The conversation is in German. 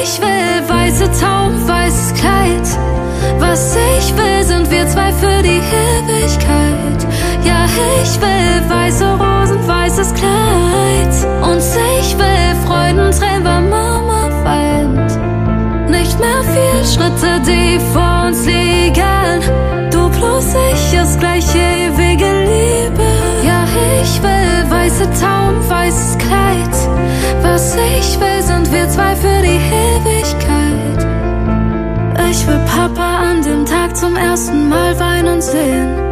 ich will weiße Tauben, weißes Kleid. Was ich will, sind wir zwei für die Ewigkeit. Ja, ich will weiße Rosen, weißes Kleid. Und ich will Freudentränen, weil Mama weint. Nicht mehr viel Schritte, die vor uns liegen. Du plus ich, das gleiche ewige Liebe. Ja, ich will weiße Tauben, weißes Kleid. Was ich will, sind wir zwei für die Ewigkeit. Ich will Papa an dem Tag zum ersten Mal weinen sehen.